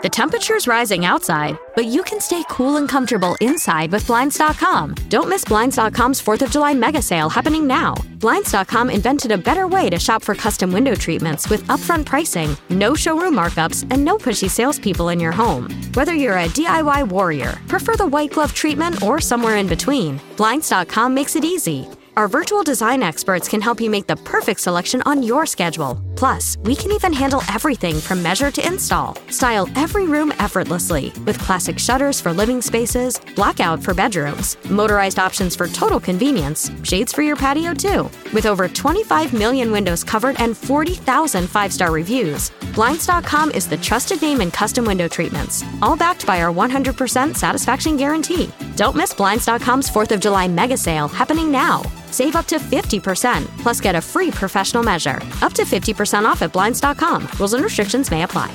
The temperature's rising outside, but you can stay cool and comfortable inside with Blinds.com. Don't miss Blinds.com's 4th of July mega sale happening now. Blinds.com invented a better way to shop for custom window treatments with upfront pricing, no showroom markups, and no pushy salespeople in your home. Whether you're a DIY warrior, prefer the white glove treatment, or somewhere in between, Blinds.com makes it easy. Our virtual design experts can help you make the perfect selection on your schedule. Plus, we can even handle everything from measure to install. Style every room effortlessly with classic shutters for living spaces, blackout for bedrooms, motorized options for total convenience, shades for your patio too. With over 25 million windows covered and 40,000 five-star reviews, Blinds.com is the trusted name in custom window treatments, all backed by our 100% satisfaction guarantee. Don't miss Blinds.com's 4th of July mega sale happening now. Save up to 50%, plus get a free professional measure. Up to 50% off at Blinds.com. Rules and restrictions may apply.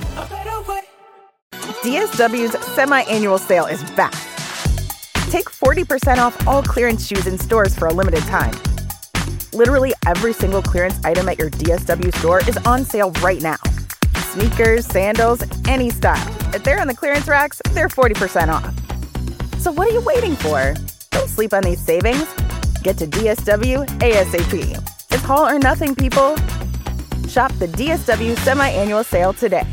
DSW's semi-annual sale is back. Take 40% off all clearance shoes in stores for a limited time. Literally every single clearance item at your DSW store is on sale right now. Sneakers, sandals, any style. If they're on the clearance racks, they're 40% off. So what are you waiting for? Don't sleep on these savings. Get to DSW ASAP. It's all or nothing, people. Shop the DSW semi-annual sale today.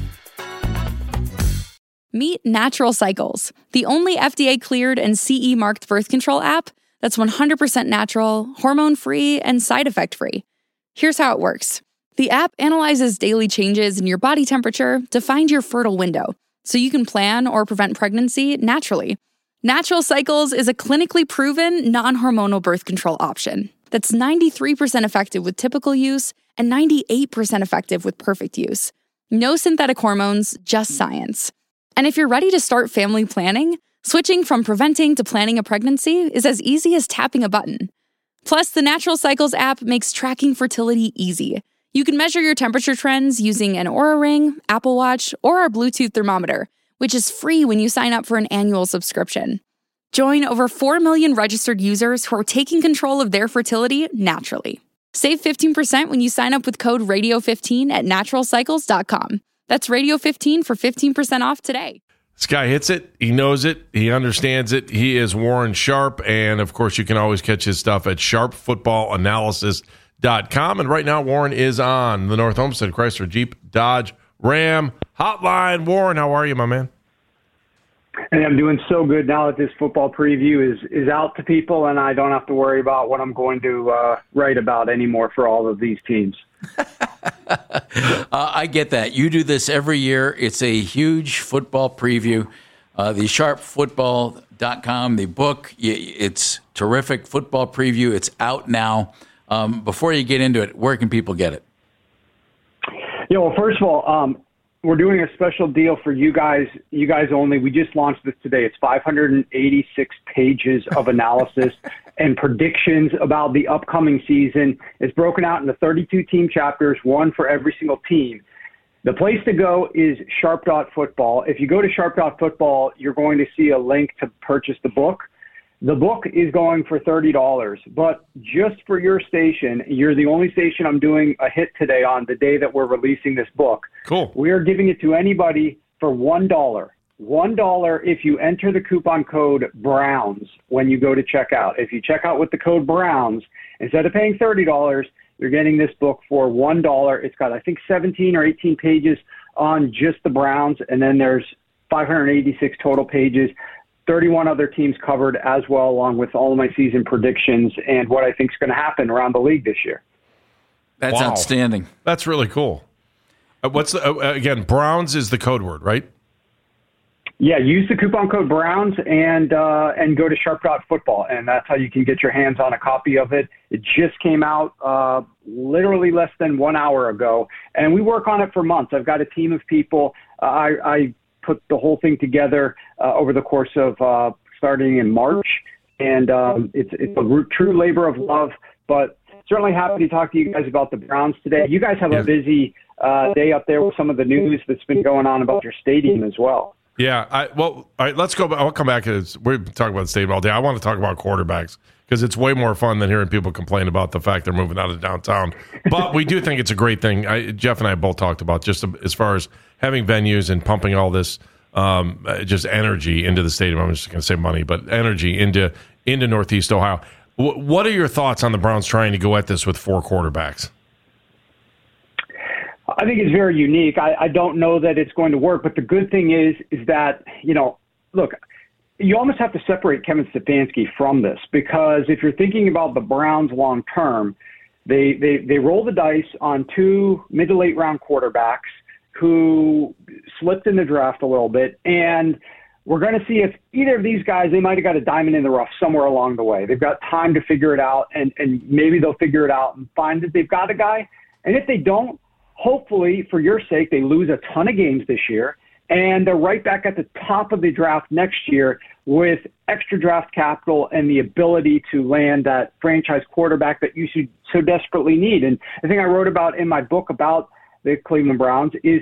Meet Natural Cycles, the only FDA-cleared and CE-marked birth control app that's 100% natural, hormone-free, and side effect-free. Here's how it works. The app analyzes daily changes in your body temperature to find your fertile window, so you can plan or prevent pregnancy naturally. Natural Cycles is a clinically proven, non-hormonal birth control option that's 93% effective with typical use and 98% effective with perfect use. No synthetic hormones, just science. And if you're ready to start family planning, switching from preventing to planning a pregnancy is as easy as tapping a button. Plus, the Natural Cycles app makes tracking fertility easy. You can measure your temperature trends using an Oura Ring, Apple Watch, or our Bluetooth thermometer, which is free when you sign up for an annual subscription. Join over 4 million registered users who are taking control of their fertility naturally. Save 15% when you sign up with code RADIO15 at naturalcycles.com. That's Radio15 for 15% off today. This guy hits it. He knows it. He understands it. He is Warren Sharp. And, of course, you can always catch his stuff at sharpfootballanalysis.com. And right now, Warren is on the North Homestead Chrysler Jeep Dodge Ram hotline. Warren, how are you, my man? Hey, I'm doing so good now that this football preview is out to people, and I don't have to worry about what I'm going to write about anymore for all of these teams. I get that. You do this every year. It's a huge football preview. The sharpfootball.com, the book, it's terrific football preview. It's out now. Before you get into it, where can people get it? Yeah, well, first of all, we're doing a special deal for you guys only. We just launched this today. It's 586 pages of analysis and predictions about the upcoming season. It's broken out into 32 team chapters, one for every single team. The place to go is sharp.football. If you go to sharp.football, you're going to see a link to purchase the book. The book is going for $30, but just for your station, you're the only station I'm doing a hit today on the day that we're releasing this book. Cool. We are giving it to anybody for $1. $1 if you enter the coupon code Browns when you go to checkout. If you check out with the code Browns, instead of paying $30, you're getting this book for $1. It's got, I think, 17 or 18 pages on just the Browns, and then there's 586 total pages. 31 other teams covered as well, along with all of my season predictions and what I think is going to happen around the league this year. That's outstanding. That's really cool. What's again? Browns is the code word, right? Yeah, use the coupon code Browns and go to sharp.football, and that's how you can get your hands on a copy of it. It just came out literally less than 1 hour ago, and we work on it for months. I've got a team of people. I put the whole thing together over the course of starting in March, and it's a true labor of love, but certainly happy to talk to you guys about the Browns today. You guys have a busy day up there with some of the news that's been going on about your stadium as well. Yeah. All right, let's go. I'll come back. We're talking about the stadium all day. I want to talk about quarterbacks because it's way more fun than hearing people complain about the fact they're moving out of downtown. But we do think it's a great thing. Jeff and I both talked about just as far as having venues and pumping all this just energy into the stadium. I'm just going to say money, but energy into Northeast Ohio. What are your thoughts on the Browns trying to go at this with 4 quarterbacks? I think it's very unique. I don't know that it's going to work, but the good thing is that, look, you almost have to separate Kevin Stefanski from this, because if you're thinking about the Browns long term, they roll the dice on 2 mid to late round quarterbacks who slipped in the draft a little bit, and we're going to see if either of these guys, they might have got a diamond in the rough somewhere along the way. They've got time to figure it out, and maybe they'll figure it out and find that they've got a guy. And if they don't, hopefully, for your sake, they lose a ton of games this year, and they're right back at the top of the draft next year with extra draft capital and the ability to land that franchise quarterback that you should so desperately need. And the thing I wrote about in my book about the Cleveland Browns is,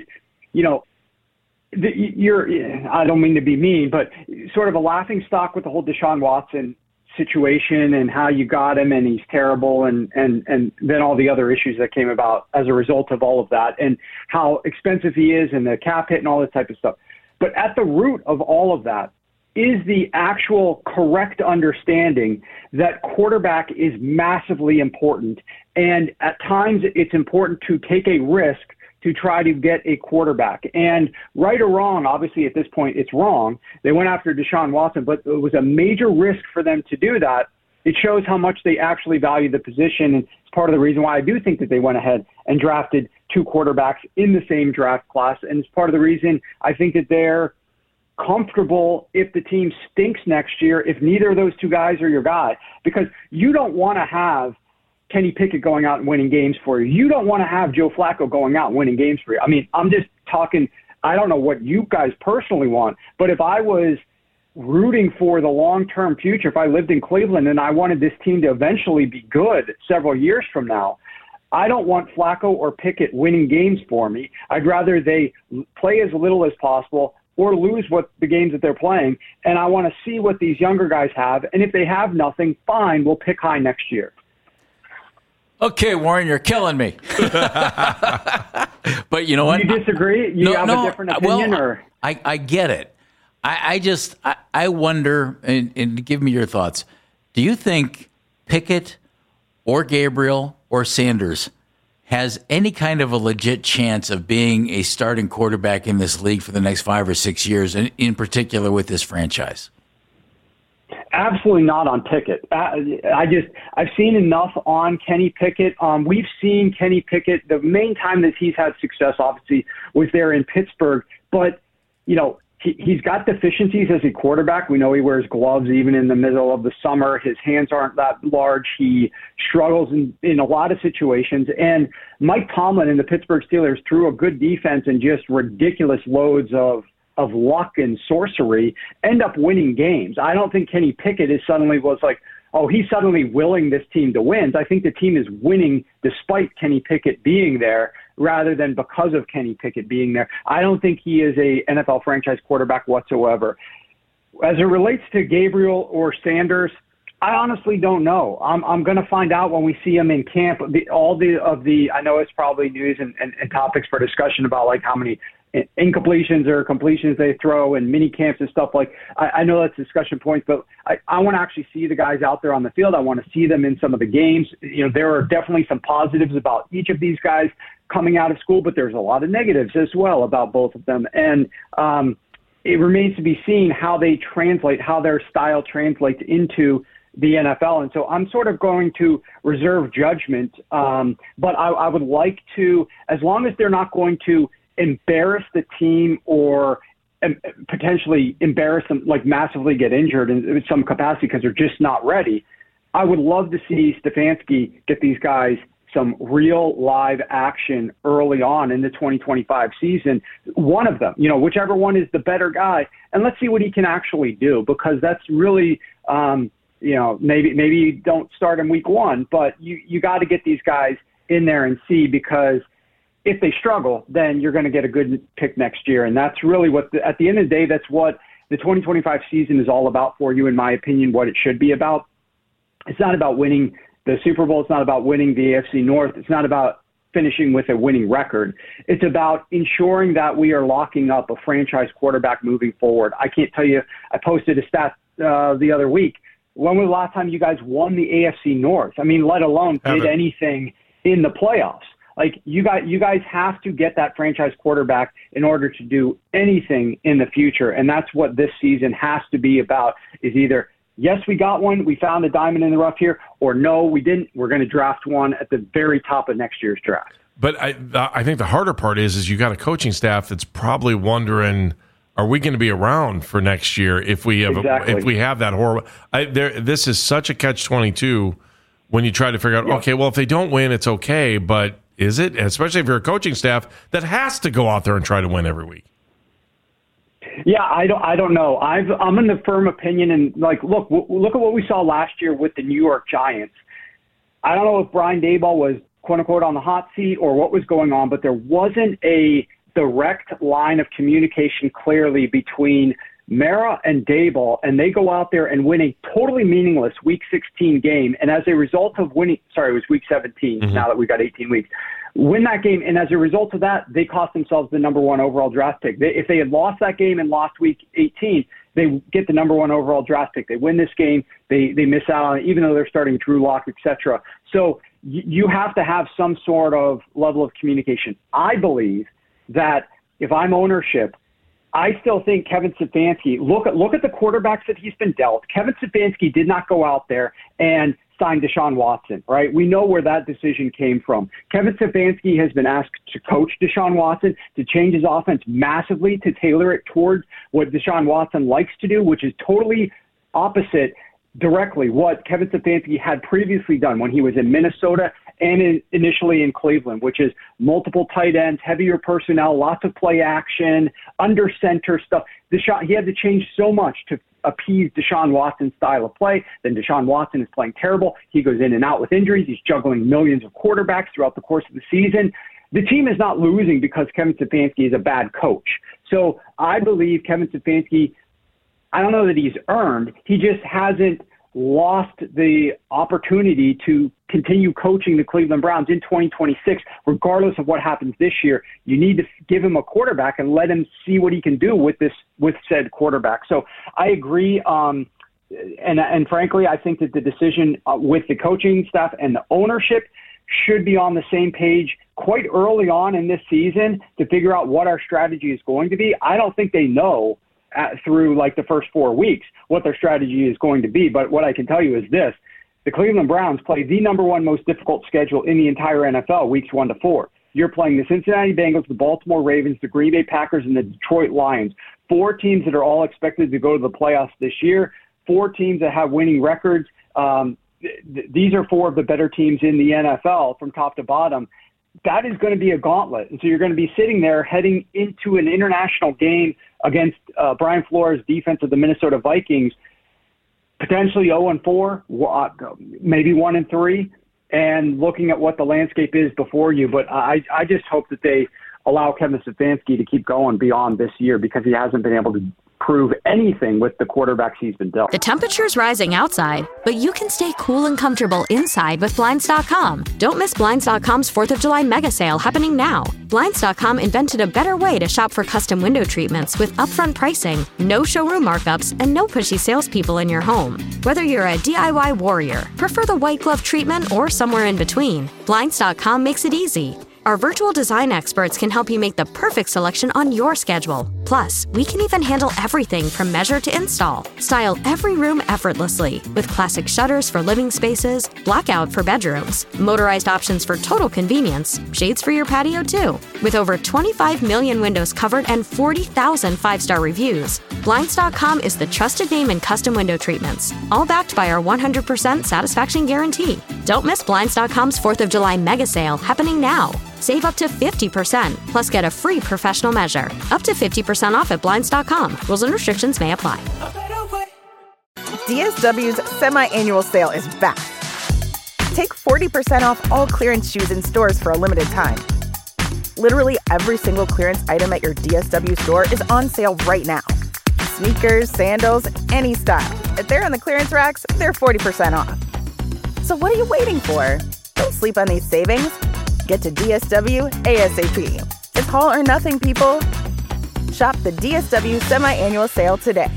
I don't mean to be mean, but sort of a laughing stock with the whole Deshaun Watson situation and how you got him and he's terrible and then all the other issues that came about as a result of all of that and how expensive he is and the cap hit and all this type of stuff. But at the root of all of that is the actual correct understanding that quarterback is massively important. And at times it's important to take a risk to try to get a quarterback. And right or wrong, obviously at this point it's wrong. They went after Deshaun Watson, but it was a major risk for them to do that. It shows how much they actually value the position. And it's part of the reason why I do think that they went ahead and drafted 2 quarterbacks in the same draft class. And it's part of the reason I think that they're comfortable if the team stinks next year, if neither of those 2 guys are your guy, because you don't want to have Kenny Pickett going out and winning games for you. You don't want to have Joe Flacco going out and winning games for you. I mean, I'm just talking, I don't know what you guys personally want, but if I was rooting for the long-term future, if I lived in Cleveland and I wanted this team to eventually be good several years from now, I don't want Flacco or Pickett winning games for me. I'd rather they play as little as possible or lose what the games that they're playing, and I want to see what these younger guys have, and if they have nothing, fine, we'll pick high next year. Okay, Warren, you're killing me. But you know what? Do you disagree? You have a different opinion? Well, or? I get it. I wonder, and give me your thoughts. Do you think Pickett or Gabriel or Sanders has any kind of a legit chance of being a starting quarterback in this league for the next 5 or 6 years, and in particular with this franchise? Absolutely not on Pickett. I've seen enough on Kenny Pickett. We've seen Kenny Pickett. The main time that he's had success, obviously, was there in Pittsburgh. But, he's got deficiencies as a quarterback. We know he wears gloves even in the middle of the summer. His hands aren't that large. He struggles in a lot of situations. And Mike Tomlin and the Pittsburgh Steelers, threw a good defense and just ridiculous loads of luck and sorcery, end up winning games. I don't think Kenny Pickett he's suddenly willing this team to win. I think the team is winning despite Kenny Pickett being there rather than because of Kenny Pickett being there. I don't think he is a NFL franchise quarterback whatsoever. As it relates to Gabriel or Sanders, I honestly don't know. I'm going to find out when we see him in camp. I know it's probably news and topics for discussion about like how many incompletions or completions they throw and mini camps and stuff like. I know that's discussion points, but I want to actually see the guys out there on the field. I want to see them in some of the games. There are definitely some positives about each of these guys coming out of school, but there's a lot of negatives as well about both of them. And it remains to be seen how they translate, how their style translates into the NFL. And so I'm sort of going to reserve judgment. But I would like to, as long as they're not going to embarrass the team or potentially embarrass them, like massively get injured in some capacity because they're just not ready, I would love to see Stefanski get these guys some real live action early on in the 2025 season. One of them, whichever one is the better guy, and let's see what he can actually do, because that's really, maybe you don't start in week 1, but you got to get these guys in there and see, because if they struggle, then you're going to get a good pick next year. And that's really at the end of the day, that's what the 2025 season is all about for you, in my opinion, what it should be about. It's not about winning the Super Bowl. It's not about winning the AFC North. It's not about finishing with a winning record. It's about ensuring that we are locking up a franchise quarterback moving forward. I can't tell you, I posted a stat the other week. When was the last time you guys won the AFC North? I mean, let alone did anything in the playoffs. Like, you guys have to get that franchise quarterback in order to do anything in the future. And that's what this season has to be about, is either, yes, we got one, we found a diamond in the rough here, or no, we didn't. We're going to draft one at the very top of next year's draft. But I think the harder part is you got a coaching staff that's probably wondering, are we going to be around for next year if we have if we have that horrible? This is such a catch-22 when you try to figure out, okay, well, if they don't win, it's okay, but is it? Especially if you're a coaching staff that has to go out there and try to win every week. Yeah, I don't know. I'm in the firm opinion, and look at what we saw last year with the New York Giants. I don't know if Brian Daboll was quote unquote on the hot seat or what was going on, but there wasn't a direct line of communication clearly between Mara and Daboll, and they go out there and win a totally meaningless Week 16 game. And as a result of winning, it was Week 17, now that we've got 18 weeks, win that game. And as a result of that, they cost themselves the number 1 overall draft pick. If they had lost that game and lost Week 18, they get the number 1 overall draft pick. They win this game, they miss out on it, even though they're starting Drew Lock, etc. So you have to have some sort of level of communication. I believe that if I'm ownership, I still think Kevin Stefanski, look at the quarterbacks that he's been dealt. Kevin Stefanski did not go out there and sign Deshaun Watson, right? We know where that decision came from. Kevin Stefanski has been asked to coach Deshaun Watson, to change his offense massively, to tailor it towards what Deshaun Watson likes to do, which is totally opposite directly what Kevin Stefanski had previously done when he was in Minnesota and initially in Cleveland, which is multiple tight ends, heavier personnel, lots of play action, under center stuff. He had to change so much to appease Deshaun Watson's style of play. Then Deshaun Watson is playing terrible. He goes in and out with injuries. He's juggling millions of quarterbacks throughout the course of the season. The team is not losing because Kevin Stefanski is a bad coach. So I believe Kevin Stefanski, I don't know that he's earned. He just hasn't lost the opportunity to continue coaching the Cleveland Browns in 2026, regardless of what happens this year. You need to give him a quarterback and let him see what he can do with said quarterback. So I agree. And frankly, I think that the decision with the coaching staff and the ownership should be on the same page quite early on in this season to figure out what our strategy is going to be. I don't think they know through like the first 4 weeks what their strategy is going to be. But what I can tell you is this: the Cleveland Browns play the number 1 most difficult schedule in the entire NFL, weeks 1 to 4. You're playing the Cincinnati Bengals, the Baltimore Ravens, the Green Bay Packers, and the Detroit Lions. 4 teams that are all expected to go to the playoffs this year. 4 teams that have winning records. These are 4 of the better teams in the NFL from top to bottom. That is going to be a gauntlet. And so you're going to be sitting there heading into an international game against Brian Flores' defense of the Minnesota Vikings, potentially 0-4, maybe 1-3, and looking at what the landscape is before you. But I just hope that they allow Kevin Stefanski to keep going beyond this year, because he hasn't been able to prove anything with the quarterbacks he's been dealt. The temperature's rising outside, but you can stay cool and comfortable inside with Blinds.com. Don't miss Blinds.com's 4th of July mega sale happening now. Blinds.com invented a better way to shop for custom window treatments with upfront pricing, no showroom markups, and no pushy salespeople in your home. Whether you're a DIY warrior, prefer the white glove treatment, or somewhere in between, Blinds.com makes it easy. Our virtual design experts can help you make the perfect selection on your schedule. Plus, we can even handle everything from measure to install. Style every room effortlessly with classic shutters for living spaces, blackout for bedrooms, motorized options for total convenience, shades for your patio too. With over 25 million windows covered and 40,000 5-star reviews, Blinds.com is the trusted name in custom window treatments, all backed by our 100% satisfaction guarantee. Don't miss Blinds.com's 4th of July mega sale happening now. Save up to 50%, plus get a free professional measure. Up to 50% off at Blinds.com. Rules and restrictions may apply. DSW's semi-annual sale is back. Take 40% off all clearance shoes in stores for a limited time. Literally every single clearance item at your DSW store is on sale right now. Sneakers, sandals, any style. If they're on the clearance racks, they're 40% off. So what are you waiting for? Don't sleep on these savings. Get to DSW ASAP. It's all or nothing, people. Shop the DSW semi-annual sale today.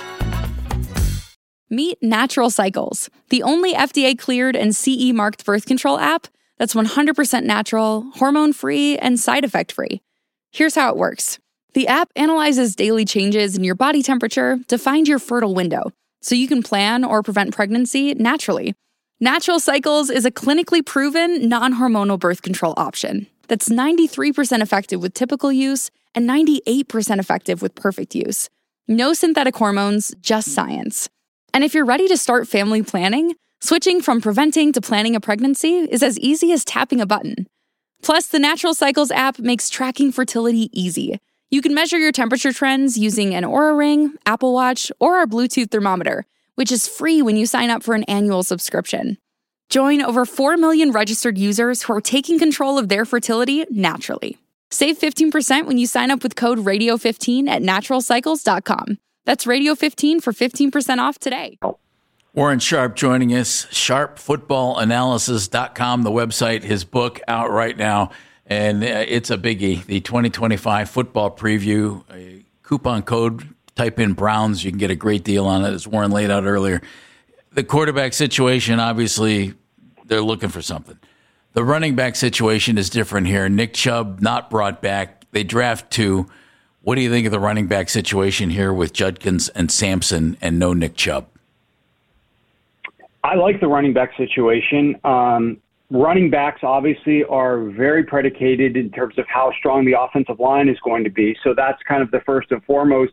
Meet Natural Cycles, the only FDA-cleared and CE-marked birth control app that's 100% natural, hormone-free, and side effect-free. Here's how it works. The app analyzes daily changes in your body temperature to find your fertile window, so you can plan or prevent pregnancy naturally. Natural Cycles is a clinically proven, non-hormonal birth control option that's 93% effective with typical use and 98% effective with perfect use. No synthetic hormones, just science. And if you're ready to start family planning, switching from preventing to planning a pregnancy is as easy as tapping a button. Plus, the Natural Cycles app makes tracking fertility easy. You can measure your temperature trends using an Oura Ring, Apple Watch, or our Bluetooth thermometer, which is free when you sign up for an annual subscription. Join over 4 million registered users who are taking control of their fertility naturally. Save 15% when you sign up with code RADIO15 at naturalcycles.com. That's Radio15 for 15% off today. Warren Sharp joining us, sharpfootballanalysis.com, the website, his book out right now, and it's a biggie. The 2025 football preview, a coupon code, type in Browns, you can get a great deal on it, as Warren laid out earlier. The quarterback situation, obviously, they're looking for something. The running back situation is different here. Nick Chubb not brought back. They draft 2. What do you think of the running back situation here with Judkins and Sampson and no Nick Chubb? I like the running back situation. Running backs obviously are very predicated in terms of how strong the offensive line is going to be. So that's kind of the first and foremost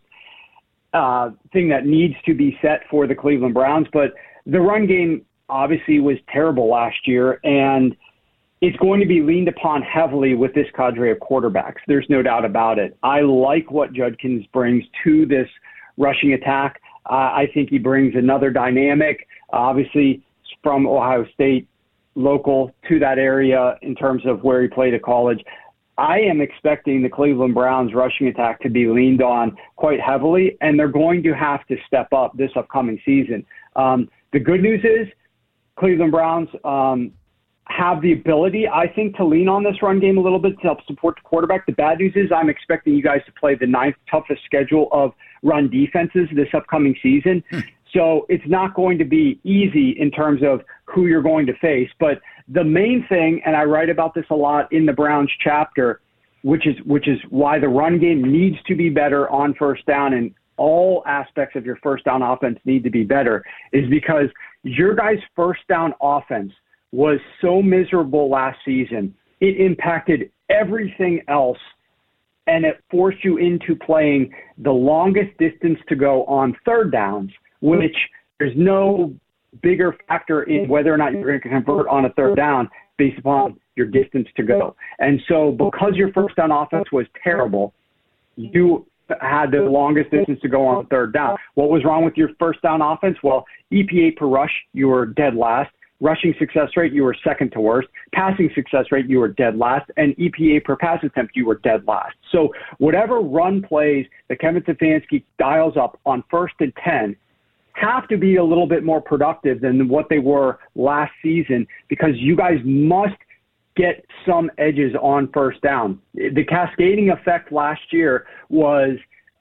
thing that needs to be set for the Cleveland Browns. But the run game obviously was terrible last year, and it's going to be leaned upon heavily with this cadre of quarterbacks. There's no doubt about it. I like what Judkins brings to this rushing attack. I think he brings another dynamic, obviously from Ohio State, local to that area in terms of where he played at college. I am expecting the Cleveland Browns rushing attack to be leaned on quite heavily, and they're going to have to step up this upcoming season. The good news is Cleveland Browns have the ability, I think, to lean on this run game a little bit to help support the quarterback. The bad news is I'm expecting you guys to play the 9th toughest schedule of run defenses this upcoming season. So it's not going to be easy in terms of who you're going to face. But the main thing, and I write about this a lot in the Browns chapter, which is why the run game needs to be better on first down, and all aspects of your first down offense need to be better, is because your guys' first down offense was so miserable last season. It impacted everything else, and it forced you into playing the longest distance to go on third downs, which there's no bigger factor in whether or not you're going to convert on a third down based upon your distance to go. And so because your first down offense was terrible, you had the longest distance to go on third down. What was wrong with your first down offense? Well, EPA per rush, you were dead last. Rushing success rate, you were second to worst. Passing success rate, you were dead last. And EPA per pass attempt, you were dead last. So whatever run plays that Kevin Stefanski dials up on 1st and 10 have to be a little bit more productive than what they were last season, because you guys must get some edges on first down. The cascading effect last year was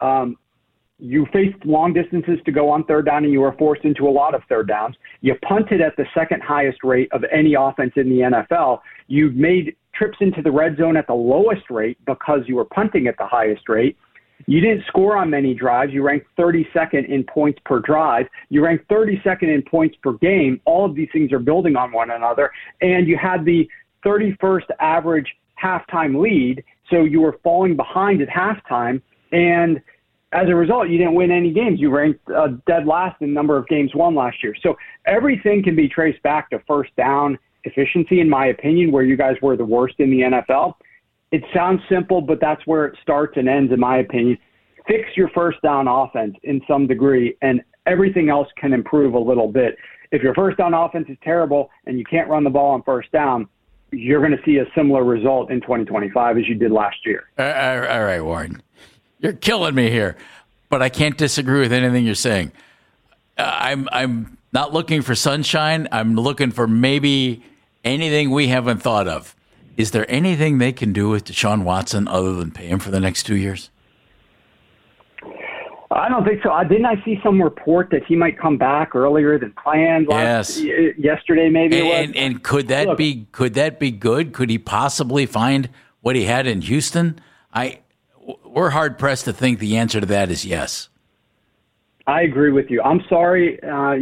you faced long distances to go on third down, and you were forced into a lot of third downs. You punted at the second highest rate of any offense in the NFL. You made trips into the red zone at the lowest rate because you were punting at the highest rate. You didn't score on many drives. You ranked 32nd in points per drive. You ranked 32nd in points per game. All of these things are building on one another. And you had the 31st average halftime lead, so you were falling behind at halftime. And as a result, you didn't win any games. You ranked dead last in number of games won last year. So everything can be traced back to first down efficiency, in my opinion, where you guys were the worst in the NFL. It sounds simple, but that's where it starts and ends, in my opinion. Fix your first down offense in some degree, and everything else can improve a little bit. If your first down offense is terrible and you can't run the ball on first down, you're going to see a similar result in 2025 as you did last year. All right, Warren. You're killing me here, but I can't disagree with anything you're saying. I'm not looking for sunshine. I'm looking for maybe anything we haven't thought of. Is there anything they can do with Deshaun Watson other than pay him for the next 2 years? I don't think so. Didn't I see some report that he might come back earlier than planned? Yesterday, maybe it was. And could that be good? Could he possibly find what he had in Houston? We're hard pressed to think the answer to that is yes. I agree with you. I'm sorry. I'm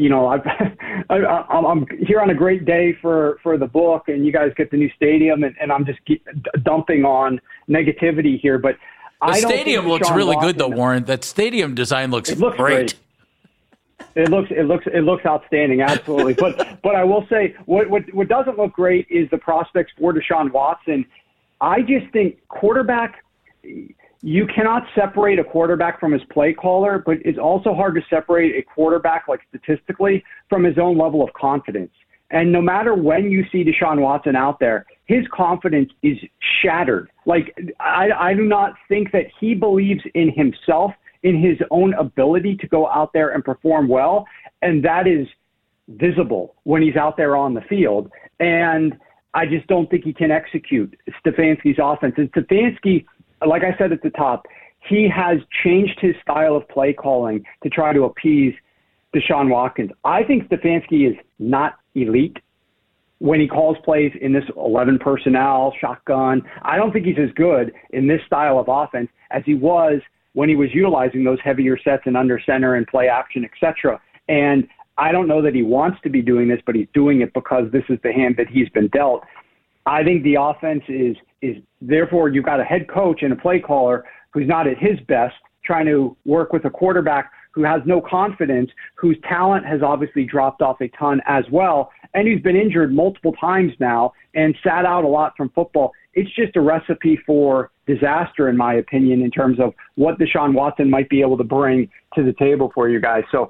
here on a great day for the book, and you guys get the new stadium, and I'm just dumping on negativity here, but. The stadium looks really good, though, Warren. That stadium design looks great. It looks outstanding, absolutely. But I will say, what doesn't look great is the prospects for Deshaun Watson. I just think quarterback, you cannot separate a quarterback from his play caller, but it's also hard to separate a quarterback, like statistically, from his own level of confidence. And no matter when you see Deshaun Watson out there, his confidence is shattered. Like, I do not think that he believes in himself, in his own ability to go out there and perform well. And that is visible when he's out there on the field. And I just don't think he can execute Stefanski's offense. And Stefanski, like I said at the top, he has changed his style of play calling to try to appease Deshaun Watkins. I think Stefanski is not elite when he calls plays in this 11 personnel shotgun. I don't think he's as good in this style of offense as he was when he was utilizing those heavier sets and under center and play action, etc. And I don't know that he wants to be doing this, but he's doing it because this is the hand that he's been dealt. I think the offense is therefore you've got a head coach and a play caller who's not at his best, trying to work with a quarterback who has no confidence, whose talent has obviously dropped off a ton as well, and who's been injured multiple times now and sat out a lot from football. It's just a recipe for disaster, in my opinion, in terms of what Deshaun Watson might be able to bring to the table for you guys. So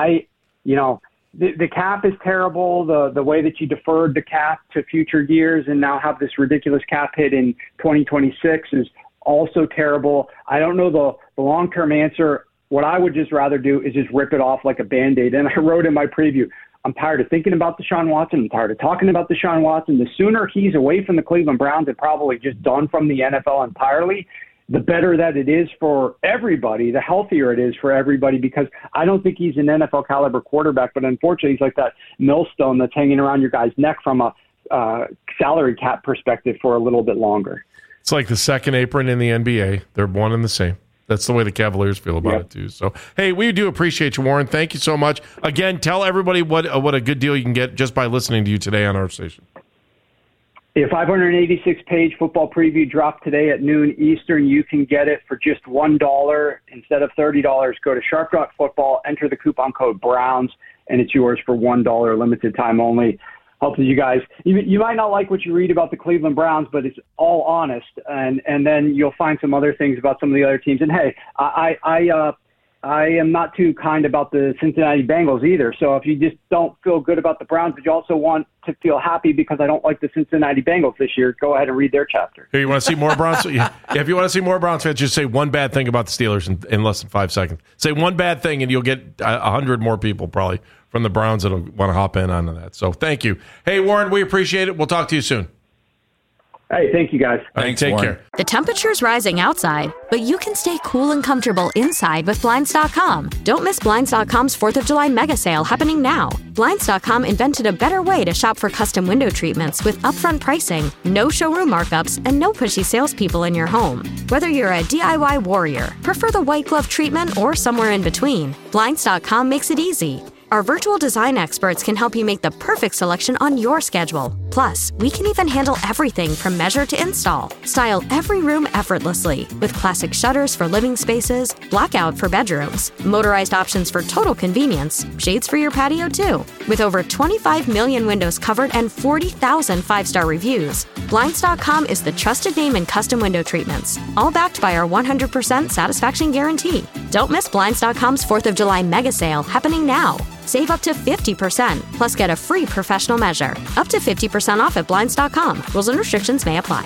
the cap is terrible. The way that you deferred the cap to future years and now have this ridiculous cap hit in 2026 is also terrible. I don't know the long-term answer. What I would just rather do is just rip it off like a Band-Aid. And I wrote in my preview, I'm tired of thinking about Deshaun Watson. I'm tired of talking about Deshaun Watson. The sooner he's away from the Cleveland Browns and probably just done from the NFL entirely, the better that it is for everybody, the healthier it is for everybody, because I don't think he's an NFL caliber quarterback, but unfortunately he's like that millstone that's hanging around your guy's neck from a salary cap perspective for a little bit longer. It's like the second apron in the NBA. They're one and the same. That's the way the Cavaliers feel about it, too. So, hey, we do appreciate you, Warren. Thank you so much. Again, tell everybody what a good deal you can get just by listening to you today on our station. The 586-page football preview dropped today at noon Eastern. You can get it for just $1 instead of $30. Go to Sharp.Football, enter the coupon code Browns, and it's yours for $1, limited time only. Hopefully you guys, you might not like what you read about the Cleveland Browns, but it's all honest, and then you'll find some other things about some of the other teams. And hey, I am not too kind about the Cincinnati Bengals either. So if you just don't feel good about the Browns, but you also want to feel happy because I don't like the Cincinnati Bengals this year, go ahead and read their chapter. Here, you want to see more Browns? If you want to see more Browns fans, just say one bad thing about the Steelers in less than 5 seconds. Say one bad thing, and you'll get 100 more people probably from the Browns that'll want to hop in onto that. So thank you. Hey, Warren, we appreciate it. We'll talk to you soon. Hey, thank you, guys. Thanks, take Warren. care. The temperature's rising outside, but you can stay cool and comfortable inside with Blinds.com. Don't miss Blinds.com's 4th of July mega sale happening now. Blinds.com invented a better way to shop for custom window treatments with upfront pricing, no showroom markups, and no pushy salespeople in your home. Whether you're a DIY warrior, prefer the white glove treatment, or somewhere in between, Blinds.com makes it easy. Our virtual design experts can help you make the perfect selection on your schedule. Plus, we can even handle everything from measure to install. Style every room effortlessly with classic shutters for living spaces, blackout for bedrooms, motorized options for total convenience, shades for your patio too. With over 25 million windows covered and 40,000 5-star reviews, Blinds.com is the trusted name in custom window treatments, all backed by our 100% satisfaction guarantee. Don't miss Blinds.com's 4th of July mega sale happening now. Save up to 50%, plus get a free professional measure. Up to 50% off at Blinds.com. Rules and restrictions may apply.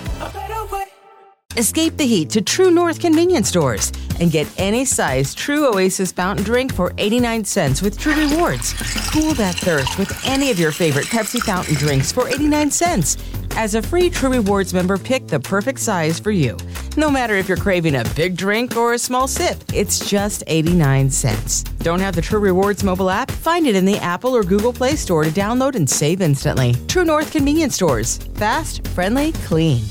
Escape the heat to True North convenience stores and get any size True Oasis fountain drink for 89 cents with True Rewards. Cool that thirst with any of your favorite Pepsi fountain drinks for 89 cents. As a free True Rewards member, pick the perfect size for you. No matter if you're craving a big drink or a small sip, it's just 89 cents. Don't have the True Rewards mobile app? Find it in the Apple or Google Play Store to download and save instantly. True North Convenience Stores. Fast, friendly, clean.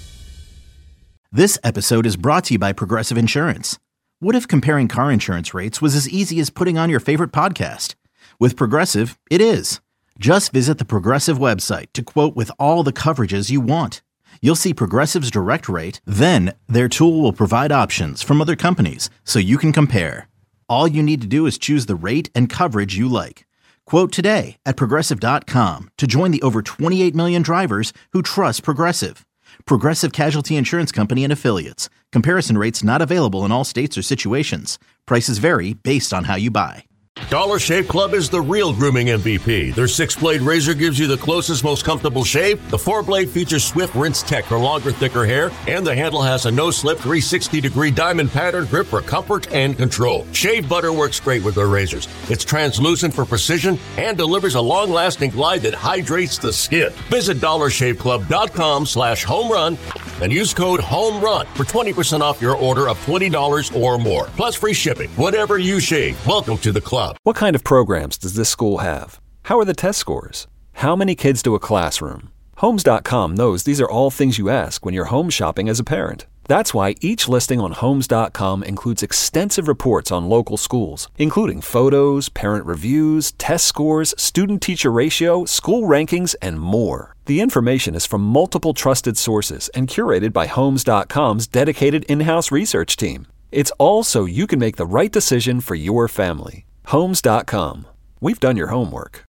This episode is brought to you by Progressive Insurance. What if comparing car insurance rates was as easy as putting on your favorite podcast? With Progressive, it is. Just visit the Progressive website to quote with all the coverages you want. You'll see Progressive's direct rate, then their tool will provide options from other companies so you can compare. All you need to do is choose the rate and coverage you like. Quote today at Progressive.com to join the over 28 million drivers who trust Progressive. Progressive Casualty Insurance Company and Affiliates. Comparison rates not available in all states or situations. Prices vary based on how you buy. Dollar Shave Club is the real grooming MVP. Their 6-blade razor gives you the closest, most comfortable shave. The 4-blade features swift rinse tech for longer, thicker hair. And the handle has a no-slip 360-degree diamond pattern grip for comfort and control. Shave butter works great with their razors. It's translucent for precision and delivers a long-lasting glide that hydrates the skin. Visit DollarShaveClub.com/homerun and use code HOMERUN for 20% off your order of $20 or more. Plus free shipping. Whatever you shave, welcome to the club. What kind of programs does this school have? How are the test scores? How many kids do a classroom? Homes.com knows these are all things you ask when you're home shopping as a parent. That's why each listing on Homes.com includes extensive reports on local schools, including photos, parent reviews, test scores, student-teacher ratio, school rankings, and more. The information is from multiple trusted sources and curated by Homes.com's dedicated in-house research team. It's all so you can make the right decision for your family. Homes.com. We've done your homework.